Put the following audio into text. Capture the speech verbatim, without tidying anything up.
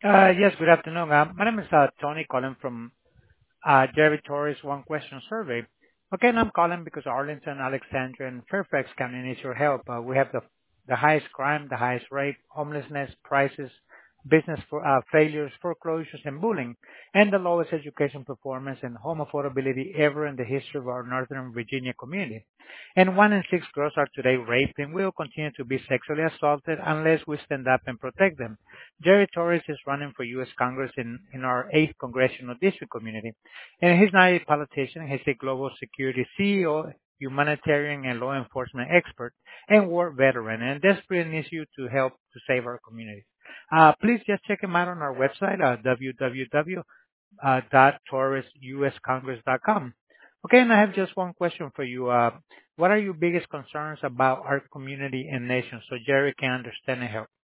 Uh Yes, good afternoon. Uh, My name is uh Tony calling from uh Jerry Torres One Question Survey. Okay, and I'm calling because Arlington, Alexandria, and Fairfax County needs your help. Uh, We have the the highest crime, the highest rape, homelessness, prices, business for uh failures, foreclosures, and bullying, and the lowest education performance and home affordability ever in the history of our Northern Virginia community. And one in six girls are today raped and will continue to be sexually assaulted unless we stand up and protect them. Jerry Torres is running for U S. Congress in, in our eighth Congressional District community. And he's not a politician. He's a global security C E O, humanitarian and law enforcement expert, and war veteran, and desperately needs you to help to save our communities. Uh, please just check him out on our website, uh, w w w dot torres u s congress dot com. Okay, and I have just one question for you. Uh, what are your biggest concerns about our community and nation so Jerry can understand and help?